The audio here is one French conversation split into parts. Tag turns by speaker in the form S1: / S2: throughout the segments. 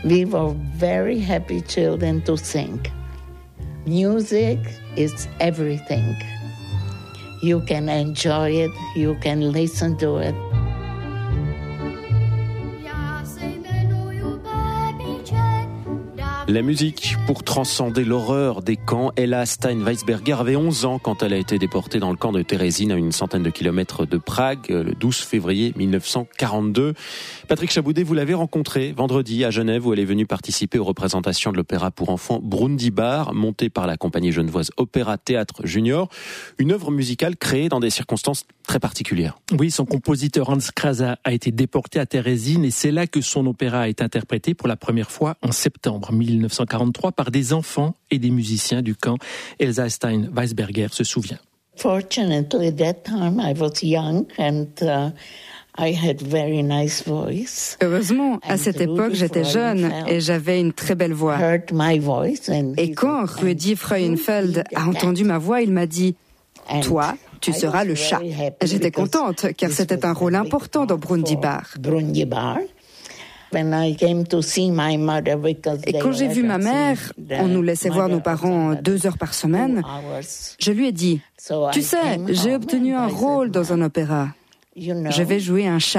S1: We were very happy children to sing. Music is everything. You can enjoy it, you can listen to it.
S2: La musique pour transcender l'horreur des camps. Ella Stein-Weisberger avait 11 ans quand elle a été déportée dans le camp de Terezín à une centaine de kilomètres de Prague le 12 février 1942. Patrick Chaboudet, vous l'avez rencontrée vendredi à Genève où elle est venue participer aux représentations de l'opéra pour enfants Brundibar, montée par la compagnie genevoise Opéra Théâtre Junior. Une œuvre musicale créée dans des circonstances très particulières.
S3: Oui, son compositeur Hans Krasa a été déporté à Terezín et c'est là que son opéra a été interprété pour la première fois en septembre 1943 par des enfants et des musiciens du camp. Elsa Stein-Weisberger se souvient.
S1: Fortunately, that time I was young and I had very nice voice.
S4: Heureusement, à cette époque, j'étais jeune et j'avais une très belle voix. Et quand Rudi Freudenfeld a entendu ma voix, il m'a dit « Toi, tu seras le chat ». J'étais contente car c'était un rôle important dans Brundibar. Et quand j'ai vu ma mère, on nous laissait voir nos parents 2 heures par semaine, je lui ai dit « Tu sais, j'ai obtenu un rôle dans un opéra. Je vais jouer un chat. »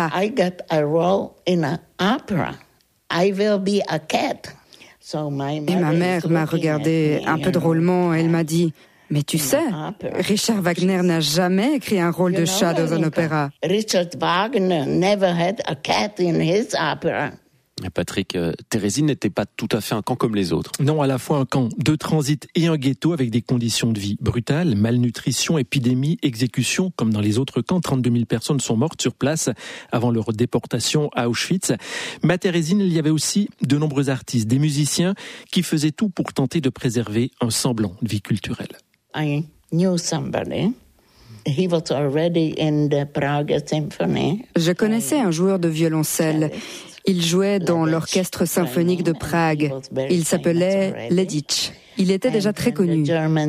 S4: Et ma mère m'a regardé un peu drôlement et elle m'a dit « Mais tu sais, Richard Wagner n'a jamais écrit un rôle de chat dans un opéra. »
S1: Richard Wagner never had a cat in his opera.
S2: Patrick, Terezín n'était pas tout à fait un camp comme les autres.
S3: Non, à la fois un camp de transit et un ghetto avec des conditions de vie brutales, malnutrition, épidémie, exécution, comme dans les autres camps. 32 000 personnes sont mortes sur place avant leur déportation à Auschwitz. Mais à Terezín, il y avait aussi de nombreux artistes, des musiciens qui faisaient tout pour tenter de préserver un semblant de vie culturelle.
S1: I knew somebody. He was already in the Prague Symphony.
S4: Je connaissais un joueur de violoncelle. Il jouait dans l'orchestre symphonique de Prague. Il s'appelait Ledic. Il était déjà très connu.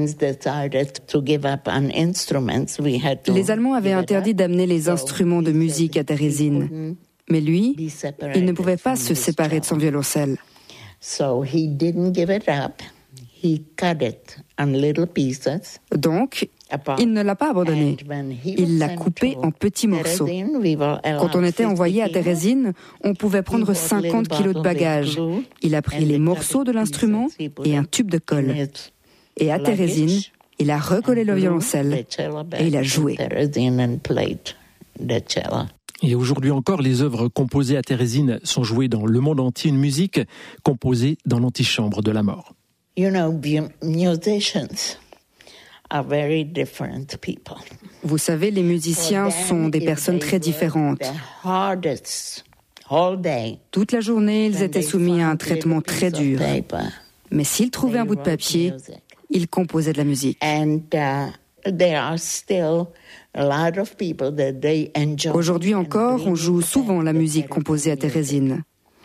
S4: Les Allemands avaient interdit d'amener les instruments de musique à Terezín. Mais lui, il ne pouvait pas se séparer de son violoncelle. Donc, il ne l'a pas abandonné. Il l'a coupé en petits morceaux. Quand on était envoyé à Terezín, on pouvait prendre 50 kilos de bagages. Il a pris les morceaux de l'instrument et un tube de colle. Et à Terezín, il a recollé le violoncelle et il a joué.
S3: Et aujourd'hui encore, les œuvres composées à Terezín sont jouées dans le monde entier, une musique composée dans l'antichambre de la mort.
S1: You know, musicians are very different people.
S4: Vous savez, les musiciens sont des personnes très différentes. Toute la journée, ils étaient soumis à un traitement très dur. Mais s'ils trouvaient un bout de papier, ils composaient de la musique. Aujourd'hui encore, on joue souvent la musique composée à Terezín.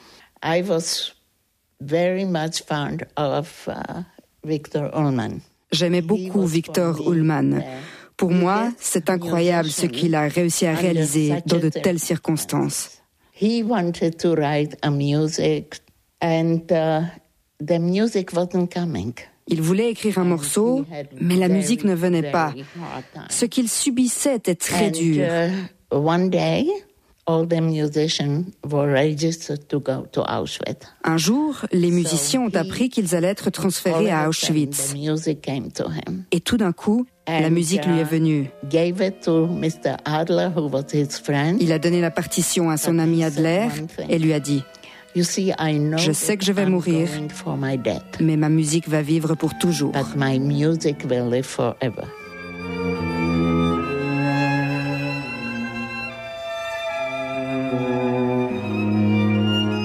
S1: Very much fond of Victor Ullmann.
S4: J'aimais beaucoup Victor Ullmann. Pour moi, c'est incroyable ce qu'il a réussi à réaliser dans de telles circonstances.
S1: He wanted to write a music and the music wasn't coming.
S4: Il voulait écrire un morceau, mais la musique ne venait pas. Ce qu'il subissait était très dur.
S1: One day, all the musicians were registered to go to Auschwitz.
S4: Un jour, les musiciens ont appris qu'ils allaient être transférés à Auschwitz. Et tout d'un coup, la musique lui est venue. Il a donné la partition à son ami Adler et lui a dit « Je sais que je vais mourir, mais ma musique va vivre pour toujours. »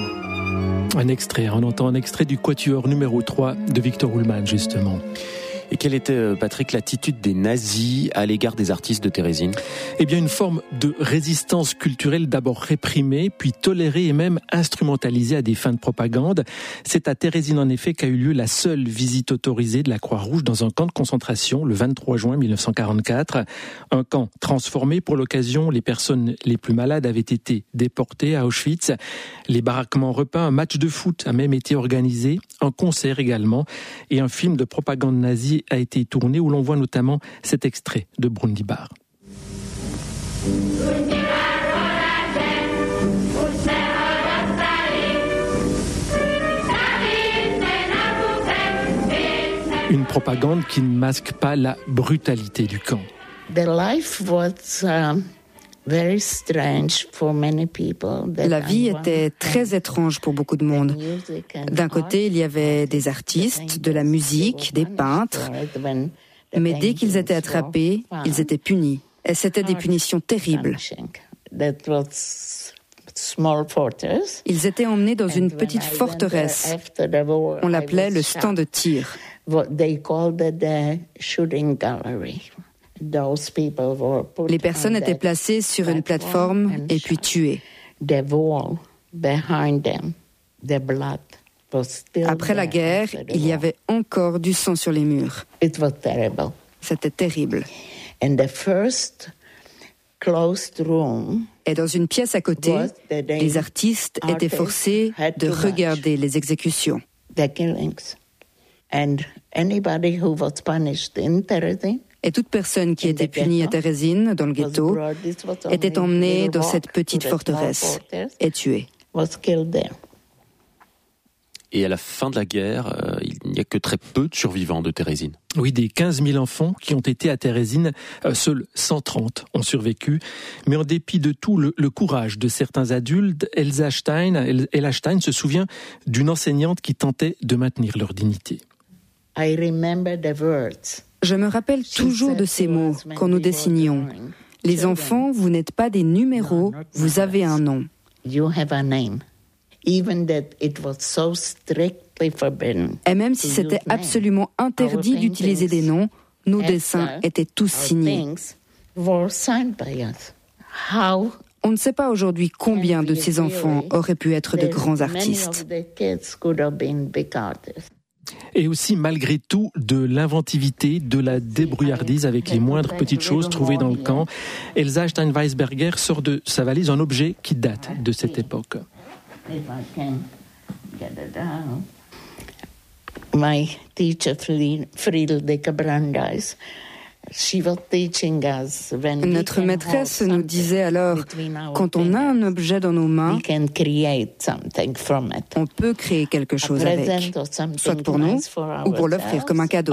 S3: On entend un extrait du Quatuor numéro 3 de Victor Ullmann, justement.
S2: Et quelle était, Patrick, l'attitude des nazis à l'égard des artistes de Térésine ?
S3: Eh bien, une forme de résistance culturelle d'abord réprimée, puis tolérée et même instrumentalisée à des fins de propagande. C'est à Térésine, en effet, qu'a eu lieu la seule visite autorisée de la Croix-Rouge dans un camp de concentration le 23 juin 1944. Un camp transformé pour l'occasion. Les personnes les plus malades avaient été déportées à Auschwitz. Les baraquements repeints, un match de foot a même été organisé, un concert également, et un film de propagande nazie a été tourné où l'on voit notamment cet extrait de Brundibar. Une propagande qui ne masque pas la brutalité du camp.
S1: The life was very strange for many people.
S4: La vie était très étrange pour beaucoup de monde. D'un côté, il y avait des artistes, de la musique, des peintres, mais dès qu'ils étaient attrapés, ils étaient punis. Et c'était des punitions terribles. Ils étaient emmenés dans une petite forteresse. On l'appelait le stand de tir. Les personnes étaient placées sur une plateforme et puis tuées. Après la guerre, il y avait encore du sang sur les murs. C'était terrible. Et dans une pièce à côté, les artistes étaient forcés de regarder les exécutions. Et toute personne qui était punie à Térésine, dans le ghetto, était emmenée dans cette petite forteresse et tuée.
S2: Et à la fin de la guerre, il n'y a que très peu de survivants de Térésine.
S3: Oui, des 15 000 enfants qui ont été à Térésine, seuls 130 ont survécu. Mais en dépit de tout le courage de certains adultes, Ella Stein se souvient d'une enseignante qui tentait de maintenir leur dignité.
S4: Je me rappelle toujours de ces mots quand nous dessinions. Les enfants, vous n'êtes pas des numéros, vous avez un nom. Et même si c'était absolument interdit d'utiliser des noms, nos dessins étaient tous signés. On ne sait pas aujourd'hui combien de ces enfants auraient pu être de grands artistes.
S3: Et aussi, malgré tout, de l'inventivité, de la débrouillardise avec les moindres petites choses trouvées dans le camp. Elsa Stein-Weisberger sort de sa valise un objet qui date de cette époque.
S1: My teacher, Friederike Brandeis,
S4: notre maîtresse nous disait alors, quand on a un objet dans nos mains, on peut créer quelque chose avec, soit pour nous ou pour l'offrir comme un cadeau.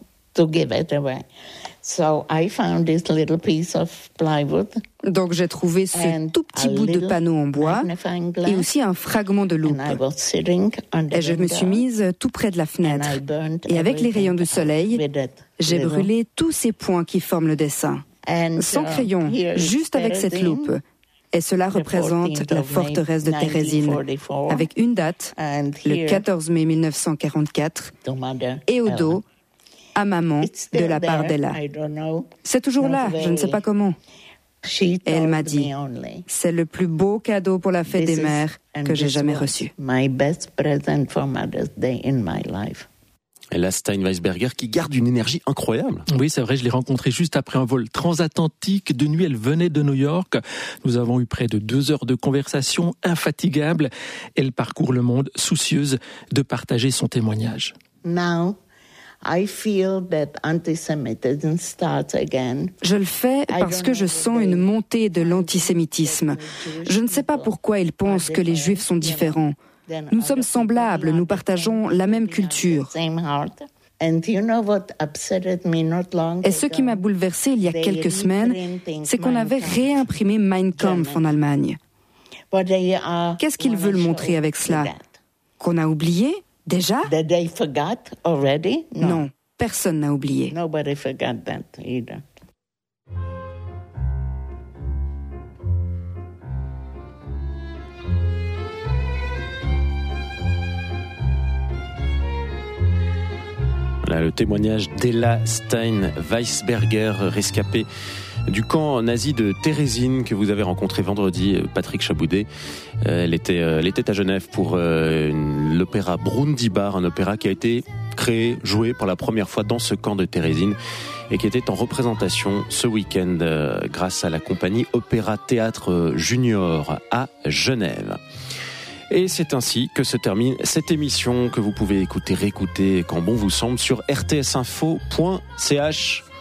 S4: Donc j'ai trouvé ce tout petit bout de panneau en bois et aussi un fragment de loupe. Et je me suis mise tout près de la fenêtre. Et avec les rayons du soleil, j'ai brûlé tous ces points qui forment le dessin. Sans crayon, juste avec cette loupe. Et cela représente la forteresse de Térésine, avec une date, le 14 mai 1944, et au dos, à maman, de la part d'Ella. C'est toujours là, je ne sais pas comment. Et elle m'a dit, c'est le plus beau cadeau pour la fête des mères que j'ai jamais reçu.
S2: Ella Stein-Weisberger qui garde une énergie incroyable.
S3: Oui, c'est vrai, je l'ai rencontrée juste après un vol transatlantique. De nuit, elle venait de New York. Nous avons eu près de 2 heures de conversation infatigable. Elle parcourt le monde, soucieuse de partager son témoignage.
S4: Je le fais parce que je sens une montée de l'antisémitisme. Je ne sais pas pourquoi ils pensent que les Juifs sont différents. Nous sommes semblables, nous partageons la même culture. Et ce qui m'a bouleversée il y a quelques semaines, c'est qu'on avait réimprimé Mein Kampf en Allemagne. Qu'est-ce qu'ils veulent montrer avec cela ? Qu'on a oublié ? Déjà ? Non, personne n'a oublié.
S2: Voilà le témoignage d'Ella Stein-Weisberger, rescapée du camp nazi de Térésine que vous avez rencontré vendredi, Patrick Chaboudet. Elle était à Genève pour l'opéra Brundibar, un opéra qui a été créé, joué pour la première fois dans ce camp de Térésine et qui était en représentation ce week-end grâce à la compagnie Opéra Théâtre Junior à Genève. Et c'est ainsi que se termine cette émission que vous pouvez écouter, réécouter quand bon vous semble sur rtsinfo.ch.